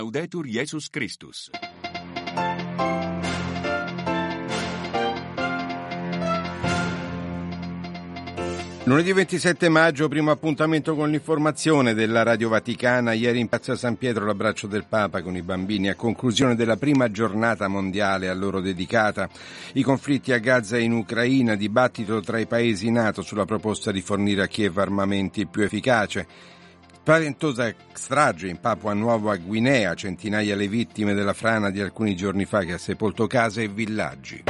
Laudetur Jesus Christus. Lunedì 27 maggio, primo appuntamento con l'informazione della Radio Vaticana. Ieri in Piazza San Pietro l'abbraccio del Papa con i bambini a conclusione della prima giornata mondiale a loro dedicata. I conflitti a Gaza e in Ucraina, dibattito tra i paesi NATO sulla proposta di fornire a Kiev armamenti più efficace. Spaventosa strage in Papua Nuova Guinea, centinaia le vittime della frana di alcuni giorni fa che ha sepolto case e villaggi.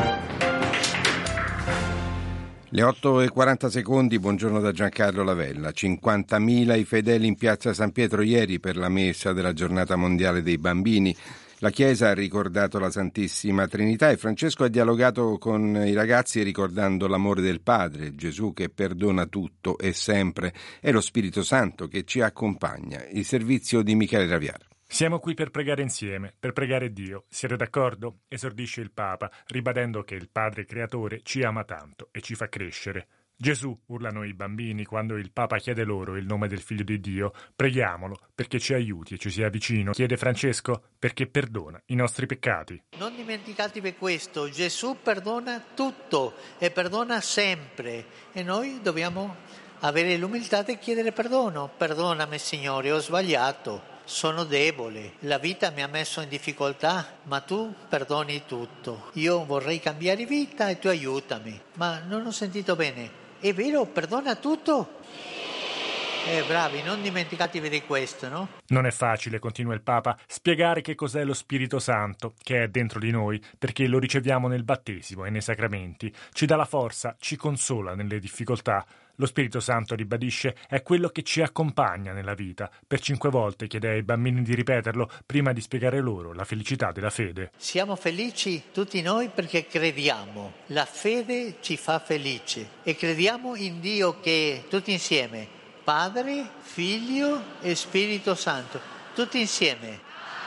Le 8:40, buongiorno da Giancarlo Lavella. 50.000 i fedeli in piazza San Pietro ieri per la messa della giornata mondiale dei bambini. La Chiesa ha ricordato la Santissima Trinità e Francesco ha dialogato con i ragazzi ricordando l'amore del Padre, Gesù che perdona tutto e sempre, e lo Spirito Santo che ci accompagna. Il servizio di Michele Raviara. Siamo qui per pregare insieme, per pregare Dio. Siete d'accordo? Esordisce il Papa, ribadendo che il Padre Creatore ci ama tanto e ci fa crescere. Gesù, urlano i bambini quando il Papa chiede loro il nome del Figlio di Dio. Preghiamolo perché ci aiuti e ci sia vicino. Chiede Francesco perché perdona i nostri peccati. Non dimenticatevi questo, Gesù perdona tutto e perdona sempre e noi dobbiamo avere l'umiltà di chiedere perdono. Perdonami Signore, ho sbagliato. Sono debole, la vita mi ha messo in difficoltà, ma tu perdoni tutto. Io vorrei cambiare vita e tu aiutami, ma non ho sentito bene. È vero, perdona tutto? Bravi, non dimenticatevi di questo, no? Non è facile, continua il Papa, spiegare che cos'è lo Spirito Santo, che è dentro di noi, perché lo riceviamo nel battesimo e nei sacramenti. Ci dà la forza, ci consola nelle difficoltà. Lo Spirito Santo, ribadisce, è quello che ci accompagna nella vita. Per 5 volte chiede ai bambini di ripeterlo prima di spiegare loro la felicità della fede. Siamo felici tutti noi perché crediamo. La fede ci fa felici e crediamo in Dio che tutti insieme, Padre, Figlio e Spirito Santo, tutti insieme.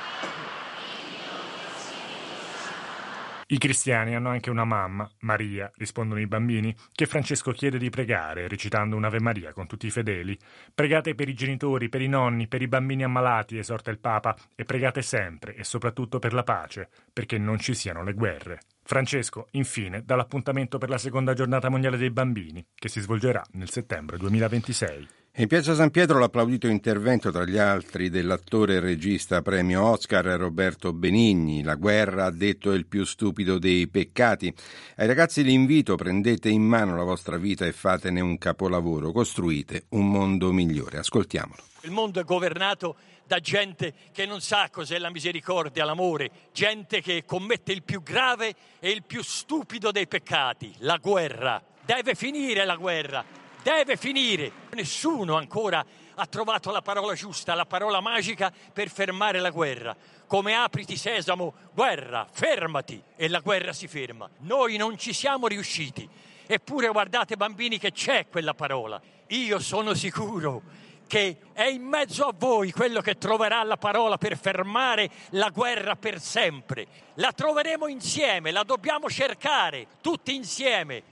I cristiani hanno anche una mamma, Maria, rispondono i bambini, che Francesco chiede di pregare, recitando un'Ave Maria con tutti i fedeli. Pregate per i genitori, per i nonni, per i bambini ammalati, esorta il Papa, e pregate sempre e soprattutto per la pace, perché non ci siano le guerre. Francesco, infine, dà l'appuntamento per la seconda giornata mondiale dei bambini, che si svolgerà nel settembre 2026. In piazza San Pietro l'applaudito intervento, tra gli altri, dell'attore e regista premio Oscar Roberto Benigni. La guerra, ha detto, è il più stupido dei peccati. Ai ragazzi l'invito: prendete in mano la vostra vita e fatene un capolavoro. Costruite un mondo migliore. Ascoltiamolo. Il mondo è governato da gente che non sa cos'è la misericordia, l'amore, gente che commette il più grave e il più stupido dei peccati, la guerra. Deve finire la guerra. Deve finire. Nessuno ancora ha trovato la parola giusta, la parola magica per fermare la guerra. Come apriti sesamo, guerra, fermati, e la guerra si ferma. Noi non ci siamo riusciti. Eppure guardate bambini che c'è quella parola. Io sono sicuro che è in mezzo a voi quello che troverà la parola per fermare la guerra per sempre. La troveremo insieme, la dobbiamo cercare, tutti insieme.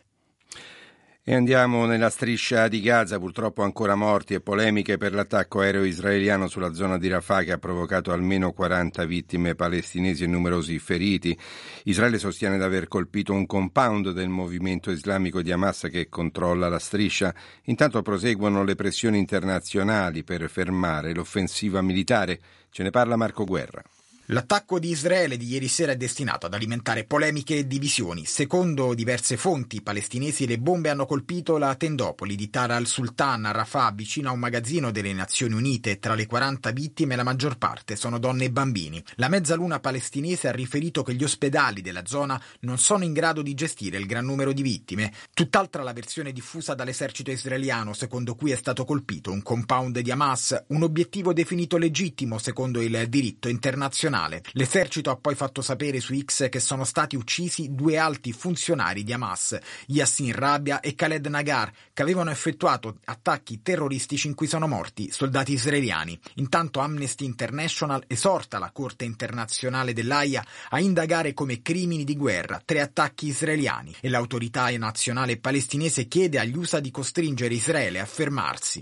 E andiamo nella striscia di Gaza, purtroppo ancora morti e polemiche per l'attacco aereo israeliano sulla zona di Rafah che ha provocato almeno 40 vittime palestinesi e numerosi feriti. Israele sostiene di aver colpito un compound del movimento islamico di Hamas che controlla la striscia. Intanto proseguono le pressioni internazionali per fermare l'offensiva militare. Ce ne parla Marco Guerra. L'attacco di Israele di ieri sera è destinato ad alimentare polemiche e divisioni. Secondo diverse fonti palestinesi, le bombe hanno colpito la tendopoli di Tara al-Sultan a Rafah, vicino a un magazzino delle Nazioni Unite. Tra le 40 vittime la maggior parte sono donne e bambini. La mezzaluna palestinese ha riferito che gli ospedali della zona non sono in grado di gestire il gran numero di vittime. Tutt'altra la versione diffusa dall'esercito israeliano, secondo cui è stato colpito un compound di Hamas, un obiettivo definito legittimo secondo il diritto internazionale. L'esercito ha poi fatto sapere su X che sono stati uccisi 2 alti funzionari di Hamas, Yassin Rabia e Khaled Nagar, che avevano effettuato attacchi terroristici in cui sono morti soldati israeliani. Intanto Amnesty International esorta la Corte internazionale dell'Aia a indagare come crimini di guerra 3 attacchi israeliani e l'autorità nazionale palestinese chiede agli USA di costringere Israele a fermarsi.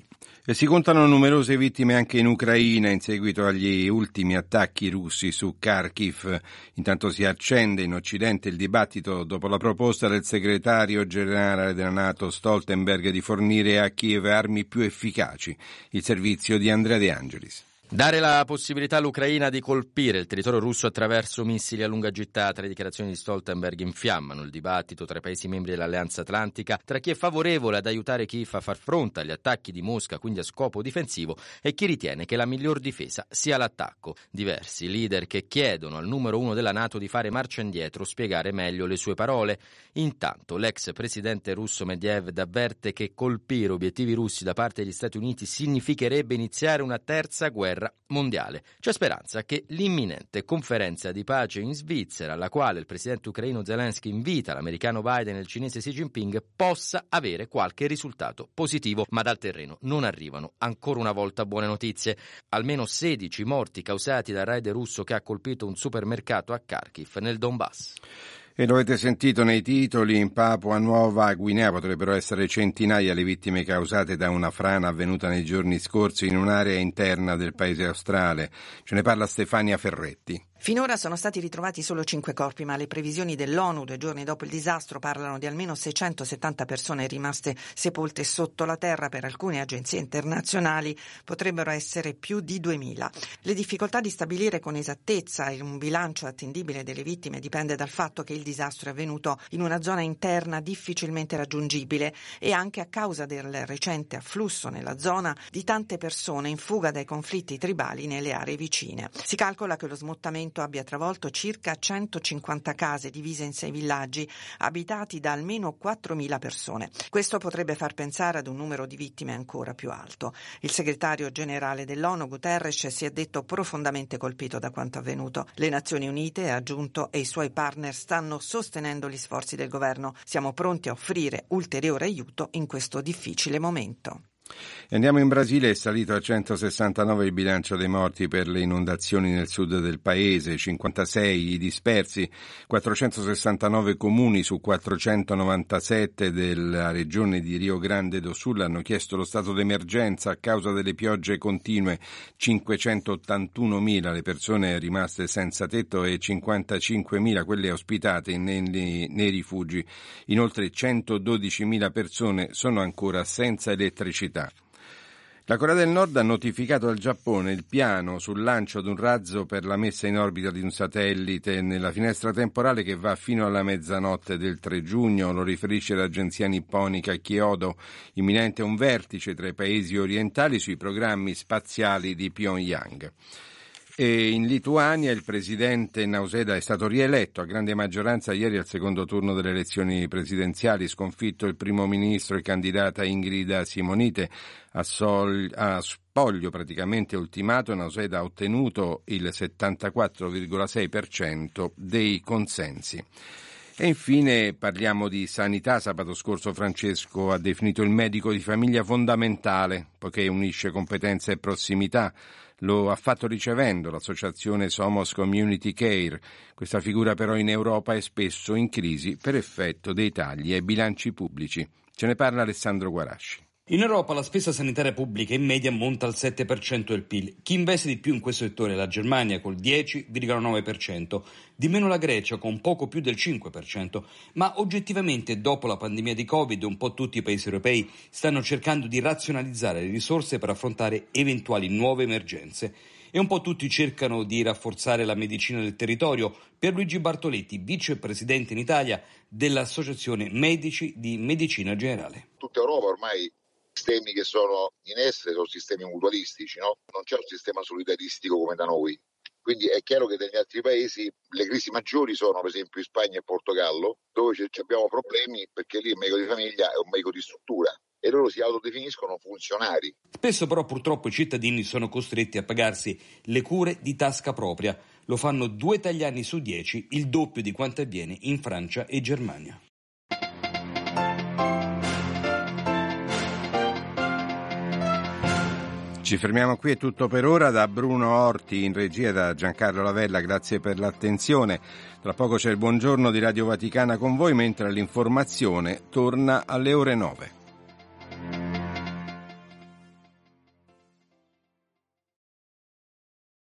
E si contano numerose vittime anche in Ucraina in seguito agli ultimi attacchi russi su Kharkiv. Intanto si accende in Occidente il dibattito dopo la proposta del segretario generale della NATO Stoltenberg di fornire a Kiev armi più efficaci. Il servizio di Andrea De Angelis. Dare la possibilità all'Ucraina di colpire il territorio russo attraverso missili a lunga gittata. Le dichiarazioni di Stoltenberg infiammano il dibattito tra i paesi membri dell'Alleanza Atlantica, tra chi è favorevole ad aiutare Kiev a far fronte agli attacchi di Mosca, quindi a scopo difensivo, e chi ritiene che la miglior difesa sia l'attacco. Diversi leader che chiedono al numero uno della NATO di fare marcia indietro, spiegare meglio le sue parole. Intanto l'ex presidente russo Medvedev avverte che colpire obiettivi russi da parte degli Stati Uniti significherebbe iniziare una terza guerra mondiale. C'è speranza che l'imminente conferenza di pace in Svizzera, alla quale il presidente ucraino Zelensky invita l'americano Biden e il cinese Xi Jinping, possa avere qualche risultato positivo, ma dal terreno non arrivano ancora una volta buone notizie. Almeno 16 morti causati dal raid russo che ha colpito un supermercato a Kharkiv nel Donbass. E lo avete sentito nei titoli, in Papua Nuova Guinea potrebbero essere centinaia le vittime causate da una frana avvenuta nei giorni scorsi in un'area interna del paese australe. Ce ne parla Stefania Ferretti. Finora sono stati ritrovati solo 5 corpi, ma le previsioni dell'ONU 2 giorni dopo il disastro parlano di almeno 670 persone rimaste sepolte sotto la terra. Per alcune agenzie internazionali potrebbero essere più di 2000. Le difficoltà di stabilire con esattezza un bilancio attendibile delle vittime dipende dal fatto che il disastro è avvenuto in una zona interna difficilmente raggiungibile e anche a causa del recente afflusso nella zona di tante persone in fuga dai conflitti tribali nelle aree vicine. Si calcola che lo smottamento abbia travolto circa 150 case divise in 6 villaggi abitati da almeno 4.000 persone. Questo potrebbe far pensare ad un numero di vittime ancora più alto. Il segretario generale dell'ONU Guterres si è detto profondamente colpito da quanto avvenuto. Le Nazioni Unite, ha aggiunto, e i suoi partner stanno sostenendo gli sforzi del governo. Siamo pronti a offrire ulteriore aiuto in questo difficile momento. Andiamo in Brasile, è salito a 169 il bilancio dei morti per le inondazioni nel sud del paese, 56 i dispersi, 469 comuni su 497 della regione di Rio Grande do Sul hanno chiesto lo stato d'emergenza a causa delle piogge continue, 581.000 le persone rimaste senza tetto e 55.000 quelle ospitate nei rifugi. Inoltre 112.000 persone sono ancora senza elettricità. La Corea del Nord ha notificato al Giappone il piano sul lancio di un razzo per la messa in orbita di un satellite nella finestra temporale che va fino alla mezzanotte del 3 giugno, lo riferisce l'agenzia nipponica Kyodo. Imminente un vertice tra i paesi orientali sui programmi spaziali di Pyongyang. E in Lituania il presidente Nausėda è stato rieletto a grande maggioranza ieri al secondo turno delle elezioni presidenziali, sconfitto il primo ministro e candidata Ingrida Simonite a spoglio praticamente ultimato. Nausėda ha ottenuto il 74,6% dei consensi. E infine parliamo di sanità. Sabato scorso Francesco ha definito il medico di famiglia fondamentale, poiché unisce competenza e prossimità. Lo ha fatto ricevendo l'associazione Somos Community Care. Questa figura però in Europa è spesso in crisi per effetto dei tagli ai bilanci pubblici. Ce ne parla Alessandro Guarasci. In Europa la spesa sanitaria pubblica in media monta al 7% del PIL. Chi investe di più in questo settore è la Germania col 10,9%, di meno la Grecia con poco più del 5%, ma oggettivamente dopo la pandemia di Covid un po' tutti i paesi europei stanno cercando di razionalizzare le risorse per affrontare eventuali nuove emergenze. E un po' tutti cercano di rafforzare la medicina del territorio. Pierluigi Bartoletti, vicepresidente in Italia dell'Associazione Medici di Medicina Generale. Tutta Europa ormai sistemi che sono in essere sono sistemi mutualistici, no? Non c'è un sistema solidaristico come da noi. Quindi è chiaro che negli altri paesi le crisi maggiori sono per esempio in Spagna e Portogallo, dove abbiamo problemi perché lì il medico di famiglia è un medico di struttura e loro si autodefiniscono funzionari. Spesso però purtroppo i cittadini sono costretti a pagarsi le cure di tasca propria. Lo fanno 2 italiani su 10, il doppio di quanto avviene in Francia e Germania. Ci fermiamo qui, è tutto per ora. Da Bruno Orti in regia, da Giancarlo Lavella, grazie per l'attenzione. Tra poco c'è il buongiorno di Radio Vaticana con voi, mentre l'informazione torna alle ore 9.